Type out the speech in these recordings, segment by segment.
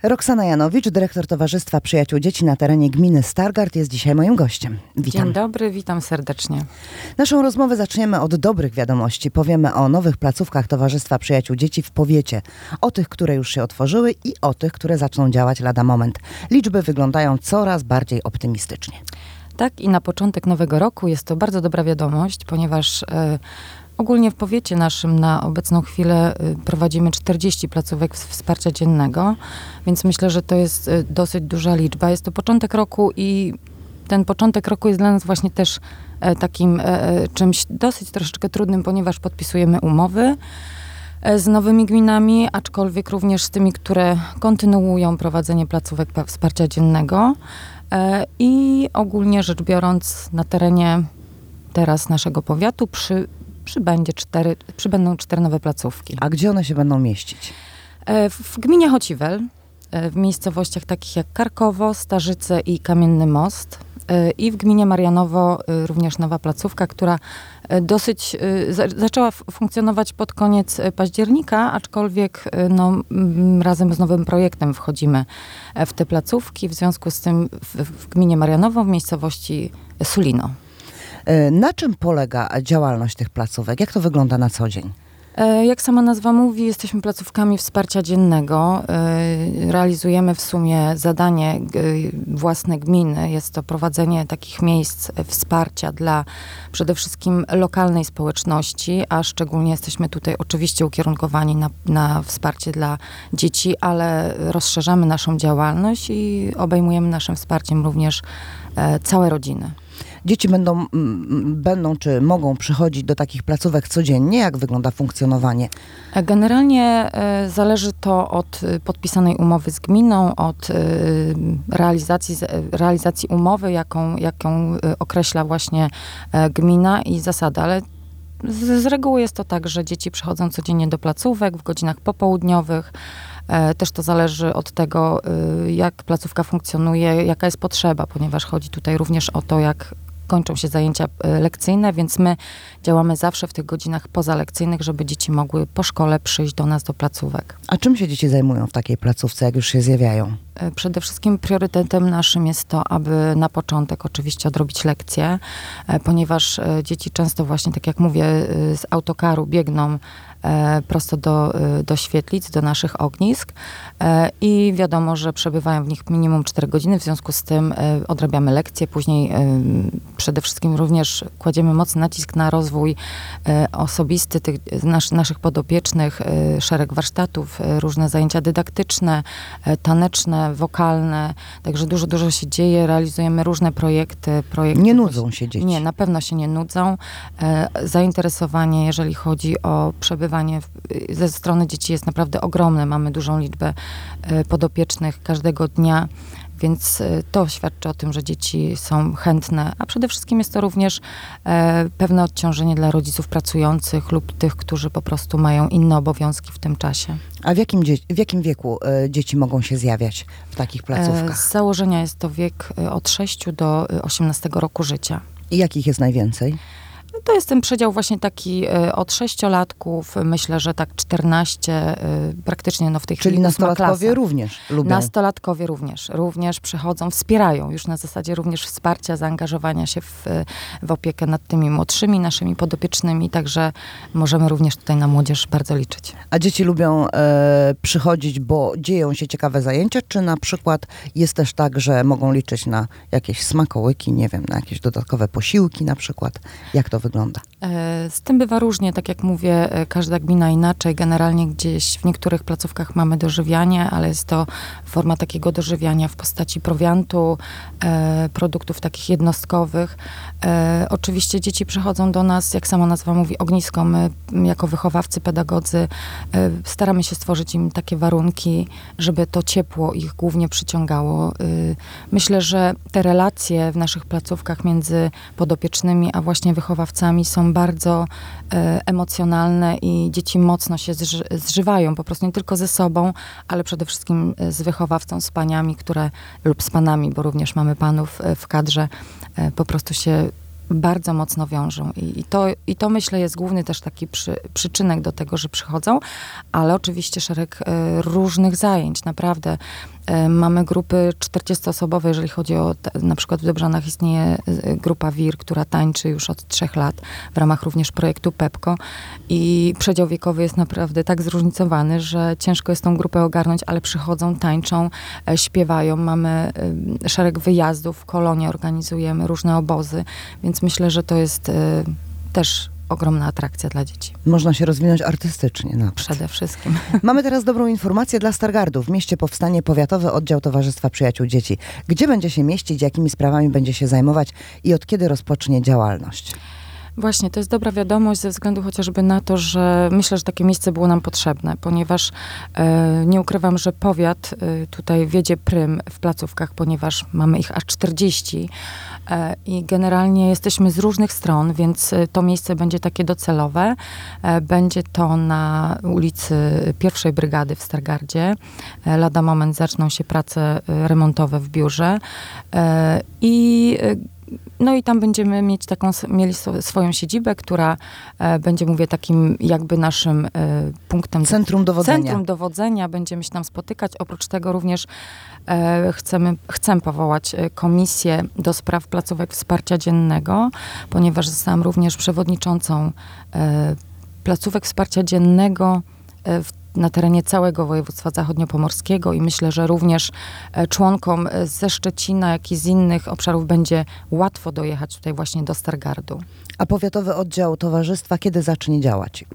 Roxana Janowicz, dyrektor Towarzystwa Przyjaciół Dzieci na terenie gminy Stargard, jest dzisiaj moim gościem. Witam. Dzień dobry, witam serdecznie. Naszą rozmowę zaczniemy od dobrych wiadomości. Powiemy o nowych placówkach Towarzystwa Przyjaciół Dzieci w powiecie. O tych, które już się otworzyły i o tych, które zaczną działać lada moment. Liczby wyglądają coraz bardziej optymistycznie. Tak, i na początek nowego roku jest to bardzo dobra wiadomość, ponieważ ogólnie w powiecie naszym na obecną chwilę prowadzimy 40 placówek wsparcia dziennego, więc myślę, że to jest dosyć duża liczba. Jest to początek roku i ten początek roku jest dla nas właśnie też takim czymś dosyć troszeczkę trudnym, ponieważ podpisujemy umowy z nowymi gminami, aczkolwiek również z tymi, które kontynuują prowadzenie placówek wsparcia dziennego. I ogólnie rzecz biorąc na terenie teraz naszego powiatu przybędą 4 nowe placówki. A gdzie one się będą mieścić? W gminie Chociwel, w miejscowościach takich jak Karkowo, Starzyce i Kamienny Most. I w gminie Marianowo również nowa placówka, która dosyć zaczęła funkcjonować pod koniec października, aczkolwiek razem z nowym projektem wchodzimy w te placówki. W związku z tym w gminie Marianowo, w miejscowości Sulino. Na czym polega działalność tych placówek? Jak to wygląda na co dzień? Jak sama nazwa mówi, jesteśmy placówkami wsparcia dziennego. Realizujemy w sumie zadanie własne gminy. Jest to prowadzenie takich miejsc wsparcia dla przede wszystkim lokalnej społeczności, a szczególnie jesteśmy tutaj oczywiście ukierunkowani na wsparcie dla dzieci, ale rozszerzamy naszą działalność i obejmujemy naszym wsparciem również całe rodziny. Dzieci będą czy mogą przychodzić do takich placówek codziennie? Jak wygląda funkcjonowanie? Generalnie zależy to od podpisanej umowy z gminą, od realizacji umowy, jaką określa właśnie gmina i zasada, ale z reguły jest to tak, że dzieci przychodzą codziennie do placówek w godzinach popołudniowych. Też to zależy od tego, jak placówka funkcjonuje, jaka jest potrzeba, ponieważ chodzi tutaj również o to, jak kończą się zajęcia lekcyjne, więc my działamy zawsze w tych godzinach pozalekcyjnych, żeby dzieci mogły po szkole przyjść do nas do placówek. A czym się dzieci zajmują w takiej placówce, jak już się zjawiają? Przede wszystkim priorytetem naszym jest to, aby na początek oczywiście odrobić lekcje, ponieważ dzieci często właśnie, tak jak mówię, z autokaru biegną prosto do świetlic, do naszych ognisk i wiadomo, że przebywają w nich minimum 4 godziny, w związku z tym odrabiamy lekcje, później przede wszystkim również kładziemy mocny nacisk na rozwój osobisty tych naszych podopiecznych, szereg warsztatów, różne zajęcia dydaktyczne, taneczne, wokalne, także dużo się dzieje, realizujemy różne projekty. Nie nudzą się dzieci? Nie, na pewno się nie nudzą. Zainteresowanie, jeżeli chodzi o przebywanie ze strony dzieci jest naprawdę ogromne. Mamy dużą liczbę podopiecznych każdego dnia, więc to świadczy o tym, że dzieci są chętne, a przede wszystkim jest to również pewne odciążenie dla rodziców pracujących lub tych, którzy po prostu mają inne obowiązki w tym czasie. A w jakim wieku dzieci mogą się zjawiać w takich placówkach? Z założenia jest to wiek od 6 do 18 roku życia. I jakich jest najwięcej? To jest ten przedział właśnie taki od 6-latków, myślę, że tak 14, praktycznie w tej chwili. Czyli nastolatkowie również lubią? Nastolatkowie również przychodzą, wspierają już na zasadzie również wsparcia, zaangażowania się w opiekę nad tymi młodszymi naszymi podopiecznymi, także możemy również tutaj na młodzież bardzo liczyć. A dzieci lubią przychodzić, bo dzieją się ciekawe zajęcia, czy na przykład jest też tak, że mogą liczyć na jakieś smakołyki, nie wiem, na jakieś dodatkowe posiłki na przykład? Jak to wygląda? Z tym bywa różnie, tak jak mówię, każda gmina inaczej. Generalnie gdzieś w niektórych placówkach mamy dożywianie, ale jest to forma takiego dożywiania w postaci prowiantu, produktów takich jednostkowych. Oczywiście dzieci przychodzą do nas, jak sama nazwa mówi, ognisko. My jako wychowawcy, pedagodzy staramy się stworzyć im takie warunki, żeby to ciepło ich głównie przyciągało. Myślę, że te relacje w naszych placówkach między podopiecznymi, a właśnie wychowawcami są bardzo emocjonalne i dzieci mocno się zżywają, po prostu nie tylko ze sobą, ale przede wszystkim z wychowawcą, z paniami, lub z panami, bo również mamy panów w kadrze, po prostu się bardzo mocno wiążą. I to myślę jest główny też taki przyczynek do tego, że przychodzą, ale oczywiście szereg różnych zajęć, naprawdę. Mamy grupy 40-osobowe, jeżeli chodzi o, na przykład w Dobrzanach istnieje grupa WIR, która tańczy już od 3 lat w ramach również projektu PEPCO i przedział wiekowy jest naprawdę tak zróżnicowany, że ciężko jest tą grupę ogarnąć, ale przychodzą, tańczą, śpiewają. Mamy szereg wyjazdów, kolonie organizujemy, różne obozy, więc myślę, że to jest też ogromna atrakcja dla dzieci. Można się rozwinąć artystycznie nawet. Przede wszystkim. Mamy teraz dobrą informację dla Stargardu. W mieście powstanie Powiatowy Oddział Towarzystwa Przyjaciół Dzieci. Gdzie będzie się mieścić, jakimi sprawami będzie się zajmować i od kiedy rozpocznie działalność? Właśnie, to jest dobra wiadomość ze względu chociażby na to, że myślę, że takie miejsce było nam potrzebne, ponieważ nie ukrywam, że powiat tutaj wiedzie prym w placówkach, ponieważ mamy ich aż 40 i generalnie jesteśmy z różnych stron, więc to miejsce będzie takie docelowe. Będzie to na ulicy 1 Brygady w Stargardzie. Lada moment zaczną się prace remontowe w biurze no i tam będziemy mieli swoją siedzibę, która będzie, mówię, takim jakby naszym punktem... Centrum dowodzenia. Centrum dowodzenia. Będziemy się tam spotykać. Oprócz tego również chcę powołać komisję do spraw placówek wsparcia dziennego, ponieważ zostałam również przewodniczącą placówek wsparcia dziennego na terenie całego województwa zachodniopomorskiego i myślę, że również członkom ze Szczecina, jak i z innych obszarów będzie łatwo dojechać tutaj właśnie do Stargardu. A Powiatowy Oddział Towarzystwa kiedy zacznie działać?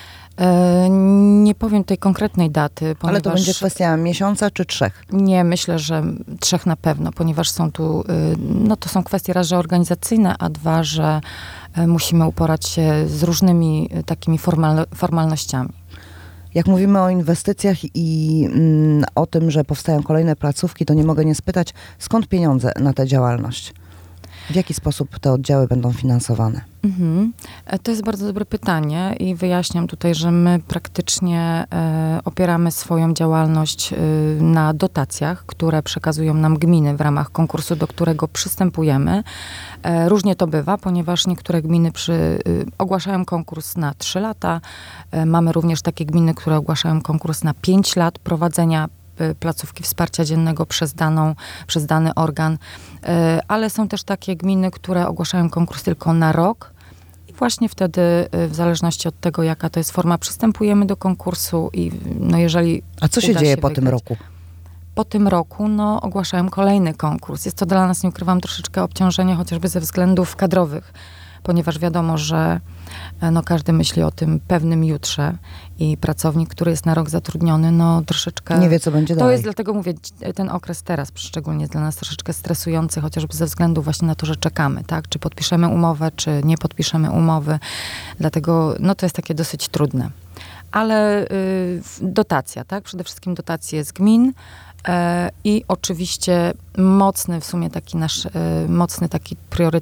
Nie powiem tej konkretnej daty, ponieważ... Ale to będzie kwestia miesiąca czy 3? Nie, myślę, że 3 na pewno, ponieważ są tu, no to są kwestie raz, że organizacyjne, a 2, że musimy uporać się z różnymi takimi formalnościami. Jak mówimy o inwestycjach i o tym, że powstają kolejne placówki, to nie mogę nie spytać, skąd pieniądze na tę działalność? W jaki sposób te oddziały będą finansowane? To jest bardzo dobre pytanie i wyjaśniam tutaj, że my praktycznie opieramy swoją działalność na dotacjach, które przekazują nam gminy w ramach konkursu, do którego przystępujemy. Różnie to bywa, ponieważ niektóre gminy ogłaszają konkurs na 3 lata. Mamy również takie gminy, które ogłaszają konkurs na 5 lat prowadzenia placówki wsparcia dziennego przez dany organ, ale są też takie gminy, które ogłaszają konkurs tylko na rok i właśnie wtedy, w zależności od tego, jaka to jest forma, przystępujemy do konkursu i no jeżeli... A co się dzieje po tym roku? Po tym roku, no, ogłaszają kolejny konkurs. Jest to dla nas, nie ukrywam, troszeczkę obciążenie, chociażby ze względów kadrowych, ponieważ wiadomo, że no, każdy myśli o tym pewnym jutrze i pracownik, który jest na rok zatrudniony, no troszeczkę... Nie wie, co będzie dalej. To jest, dlatego mówię, ten okres teraz szczególnie jest dla nas troszeczkę stresujący, chociażby ze względu właśnie na to, że czekamy, tak? Czy podpiszemy umowę, czy nie podpiszemy umowy. Dlatego, no to jest takie dosyć trudne. Ale dotacja, tak? Przede wszystkim dotacje z gmin, i oczywiście mocny, w sumie taki nasz mocny, taki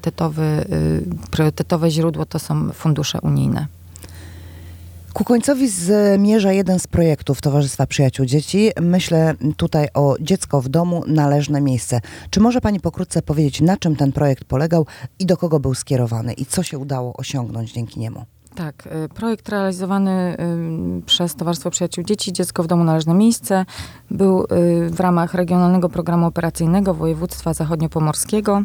priorytetowe źródło to są fundusze unijne. Ku końcowi zmierza jeden z projektów Towarzystwa Przyjaciół Dzieci. Myślę tutaj o Dziecko w domu, należne miejsce. Czy może pani pokrótce powiedzieć, na czym ten projekt polegał i do kogo był skierowany i co się udało osiągnąć dzięki niemu? Tak, projekt realizowany przez Towarzystwo Przyjaciół Dzieci, Dziecko w domu, należne miejsce, był w ramach Regionalnego Programu Operacyjnego Województwa Zachodniopomorskiego,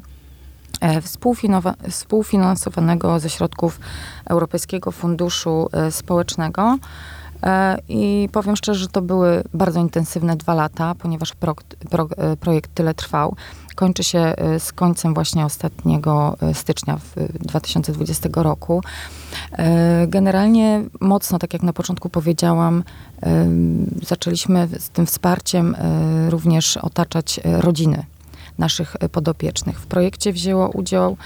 współfinansowanego ze środków Europejskiego Funduszu Społecznego. I powiem szczerze, że to były bardzo intensywne 2 lata, ponieważ projekt tyle trwał. Kończy się z końcem właśnie ostatniego stycznia 2020 roku. Generalnie mocno, tak jak na początku powiedziałam, zaczęliśmy z tym wsparciem również otaczać rodziny naszych podopiecznych. W projekcie wzięło udział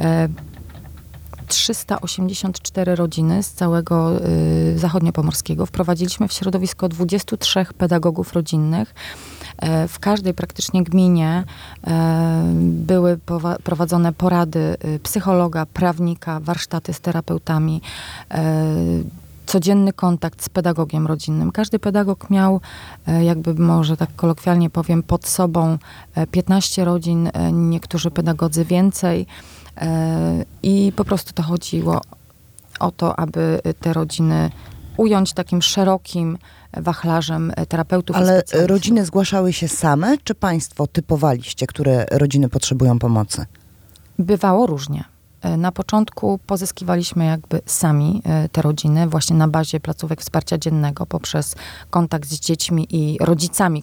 384 rodziny z całego zachodniopomorskiego. Wprowadziliśmy w środowisko 23 pedagogów rodzinnych. W każdej praktycznie gminie były prowadzone porady psychologa, prawnika, warsztaty z terapeutami, codzienny kontakt z pedagogiem rodzinnym. Każdy pedagog miał, jakby może tak kolokwialnie powiem, pod sobą 15 rodzin, niektórzy pedagodzy więcej. I po prostu to chodziło o to, aby te rodziny ująć takim szerokim wachlarzem terapeutów i Ale specjalistów. rodziny zgłaszały się same, czy państwo typowaliście, które rodziny potrzebują pomocy? Bywało różnie. Na początku pozyskiwaliśmy jakby sami te rodziny właśnie na bazie placówek wsparcia dziennego poprzez kontakt z dziećmi i rodzicami,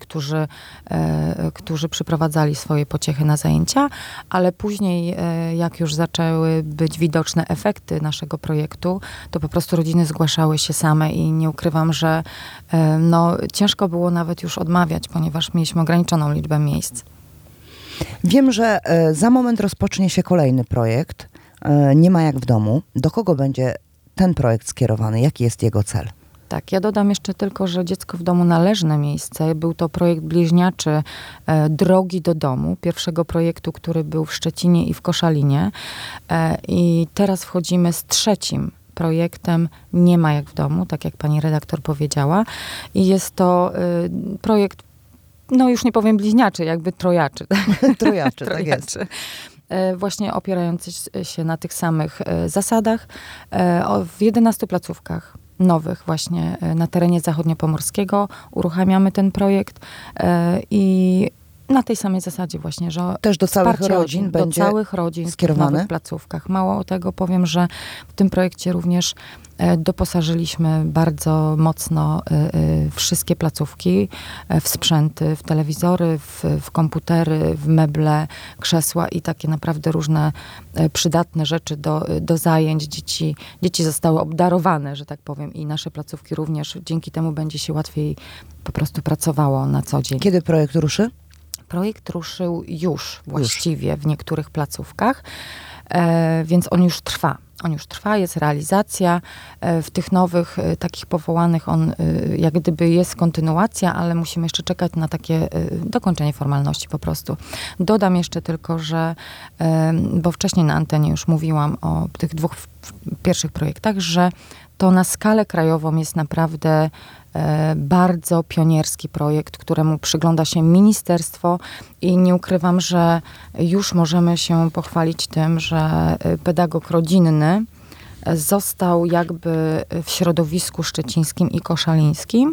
którzy przyprowadzali swoje pociechy na zajęcia, ale później jak już zaczęły być widoczne efekty naszego projektu, to po prostu rodziny zgłaszały się same i nie ukrywam, że ciężko było nawet już odmawiać, ponieważ mieliśmy ograniczoną liczbę miejsc. Wiem, że za moment rozpocznie się kolejny projekt. Nie ma jak w domu. Do kogo będzie ten projekt skierowany? Jaki jest jego cel? Tak, ja dodam jeszcze tylko, że Dziecko w domu należne miejsce. Był to projekt bliźniaczy Drogi do domu, pierwszego projektu, który był w Szczecinie i w Koszalinie. I teraz wchodzimy z trzecim projektem Nie ma jak w domu, tak jak pani redaktor powiedziała. I jest to projekt, już nie powiem bliźniaczy, jakby trojaczy. Trojaczy, tak jest. Właśnie opierający się na tych samych zasadach w 11 placówkach nowych właśnie na terenie zachodniopomorskiego uruchamiamy ten projekt i na tej samej zasadzie właśnie, że też do całych wsparcie rodzin będzie do całych rodzin skierowane? w nowych placówkach. Mało tego powiem, że w tym projekcie również doposażyliśmy bardzo mocno wszystkie placówki w sprzęty, w telewizory, w komputery, w meble, krzesła i takie naprawdę różne przydatne rzeczy do zajęć. Dzieci zostały obdarowane, że tak powiem, i nasze placówki również. Dzięki temu będzie się łatwiej po prostu pracowało na co dzień. Kiedy projekt ruszy? Projekt ruszył już właściwie w niektórych placówkach, więc on już trwa. Jest realizacja. W tych nowych, takich powołanych, on jak gdyby jest kontynuacja, ale musimy jeszcze czekać na takie dokończenie formalności po prostu. Dodam jeszcze tylko, że, bo wcześniej na antenie już mówiłam o tych dwóch pierwszych projektach, że to na skalę krajową jest naprawdę bardzo pionierski projekt, któremu przygląda się ministerstwo i nie ukrywam, że już możemy się pochwalić tym, że pedagog rodzinny został jakby w środowisku szczecińskim i koszalińskim.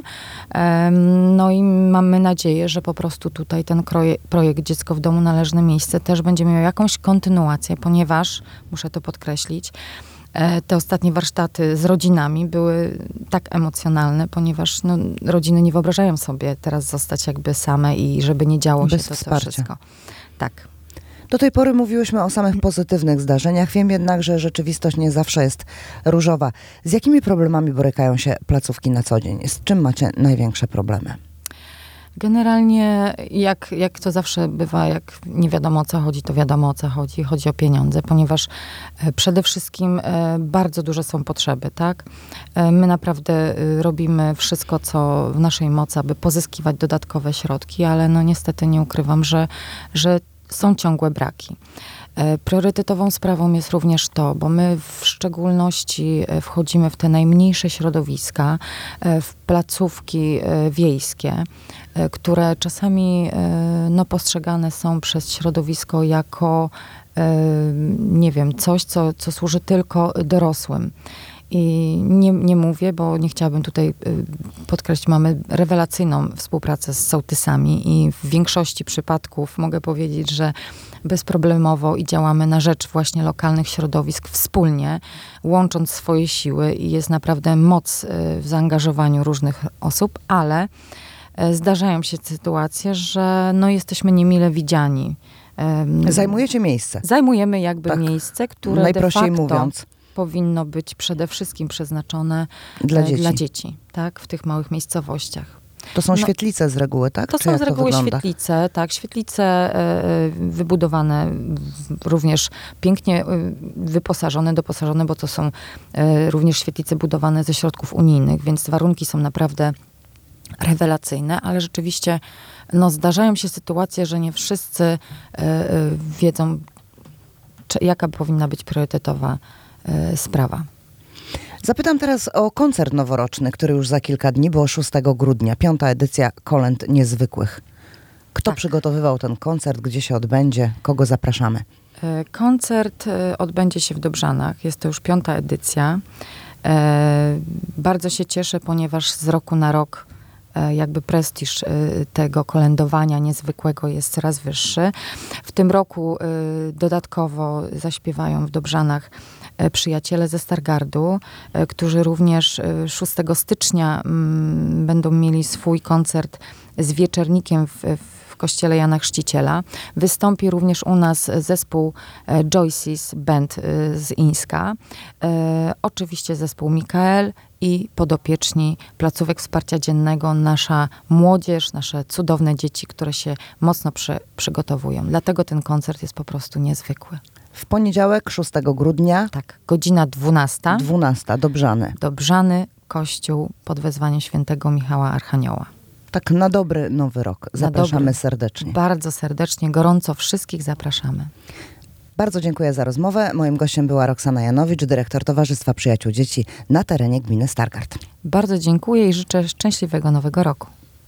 I mamy nadzieję, że po prostu tutaj ten projekt Dziecko w domu należne miejsce też będzie miał jakąś kontynuację, ponieważ, muszę to podkreślić, te ostatnie warsztaty z rodzinami były tak emocjonalne, ponieważ rodziny nie wyobrażają sobie teraz zostać jakby same i żeby nie działo się to wszystko. Tak. Do tej pory mówiłyśmy o samych pozytywnych zdarzeniach. Wiem jednak, że rzeczywistość nie zawsze jest różowa. Z jakimi problemami borykają się placówki na co dzień? Z czym macie największe problemy? Generalnie, jak to zawsze bywa, jak nie wiadomo o co chodzi, to wiadomo o co chodzi. Chodzi o pieniądze, ponieważ przede wszystkim bardzo duże są potrzeby, tak? My naprawdę robimy wszystko, co w naszej mocy, aby pozyskiwać dodatkowe środki, ale niestety nie ukrywam, że są ciągłe braki. Priorytetową sprawą jest również to, bo my w szczególności wchodzimy w te najmniejsze środowiska, w placówki wiejskie, które czasami postrzegane są przez środowisko jako, coś, co służy tylko dorosłym. I nie mówię, bo nie chciałabym tutaj podkreślić, mamy rewelacyjną współpracę z sołtysami i w większości przypadków mogę powiedzieć, że bezproblemowo i działamy na rzecz właśnie lokalnych środowisk wspólnie, łącząc swoje siły i jest naprawdę moc w zaangażowaniu różnych osób, ale zdarzają się sytuacje, że jesteśmy niemile widziani. Zajmujecie miejsce. Zajmujemy jakby miejsce, które najprościej de facto mówiąc powinno być przede wszystkim przeznaczone dla dzieci, tak, w tych małych miejscowościach. To są świetlice z reguły, tak? To są z reguły świetlice, tak. Świetlice wybudowane, również pięknie wyposażone, doposażone, bo to są również świetlice budowane ze środków unijnych, więc warunki są naprawdę rewelacyjne, ale rzeczywiście zdarzają się sytuacje, że nie wszyscy wiedzą, jaka powinna być priorytetowa sprawa. Zapytam teraz o koncert noworoczny, który już za kilka dni, bo 6 grudnia, 5. edycja Kolęd Niezwykłych. Kto przygotowywał ten koncert, gdzie się odbędzie, kogo zapraszamy? Koncert odbędzie się w Dobrzanach, jest to już 5. edycja. Bardzo się cieszę, ponieważ z roku na rok jakby prestiż tego kolędowania niezwykłego jest coraz wyższy. W tym roku dodatkowo zaśpiewają w Dobrzanach przyjaciele ze Stargardu, którzy również 6 stycznia będą mieli swój koncert z wieczernikiem w kościele Jana Chrzciciela. Wystąpi również u nas zespół Joyce's Band z Ińska. Oczywiście zespół Mikael i podopieczni placówek wsparcia dziennego, nasza młodzież, nasze cudowne dzieci, które się mocno przygotowują. Dlatego ten koncert jest po prostu niezwykły. W poniedziałek, 6 grudnia. Tak, godzina 12. 12, Dobrzany. Dobrzany, kościół pod wezwaniem świętego Michała Archanioła. Tak na dobry nowy rok. Zapraszamy serdecznie. Bardzo serdecznie, gorąco wszystkich zapraszamy. Bardzo dziękuję za rozmowę. Moim gościem była Roxana Janowicz, dyrektor Towarzystwa Przyjaciół Dzieci na terenie gminy Stargard. Bardzo dziękuję i życzę szczęśliwego nowego roku.